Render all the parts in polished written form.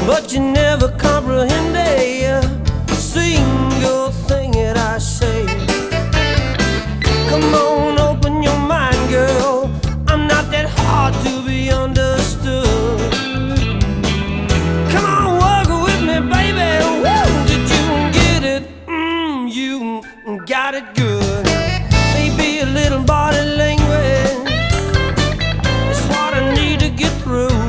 but you never comprehend a single thing that I say. Come on, open your mind, girl. I'm not that hard to be understood. Come on, walk with me, baby. Woo! Did you get it? You got it good. Maybe a little body language. That's what I need to get through.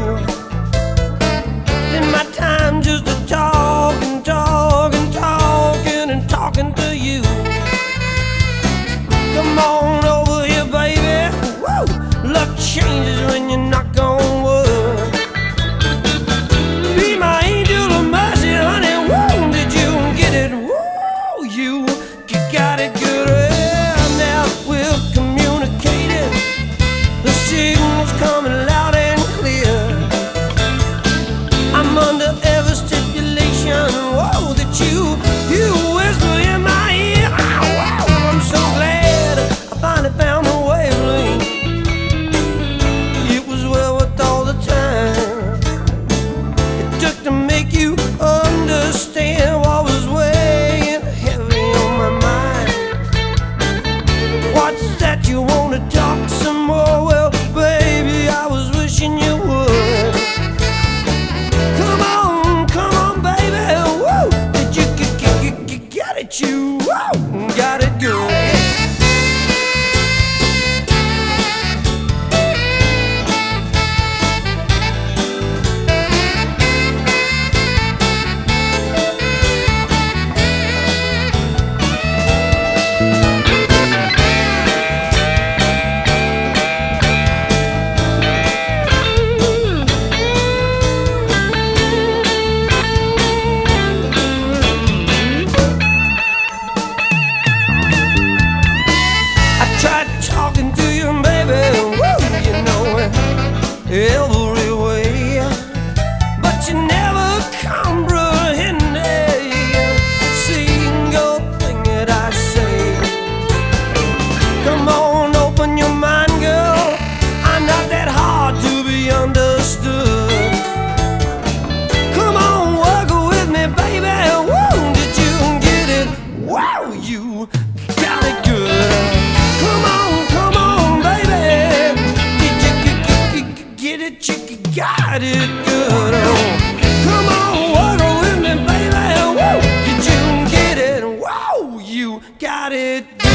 In my time just to talk and talk and talking and talking to you. Come on over here, baby. Woo! Luck changes when you knock on wood. Be my angel of mercy, honey. Woo! Did you get it? Woo! You got it good. Well, now we're communicating. The signal's coming loud and clear. I'm under every stipulation. Whoa, that you whisper in my ear. Wow, I'm so glad I finally found a wavelength. It was well worth all the time it took to make you understand what was weighing heavy on my mind. What's that, you wanna talk some more? Well, baby, I was wishing you would. Come on, baby. Woo! Did you get it? You got it good. Talking to you, baby, woo, you know it every way, but you never comprehend a single thing that I say. Come on, open your mind, girl. I'm not that hard to be understood. Come on, work with me, baby. Woo, did you get it? Wow, you got it good. Come on, baby. Did you get it? You got it good. Come on, walk with me, baby. Woo! Did you get it? Wow, you got it good.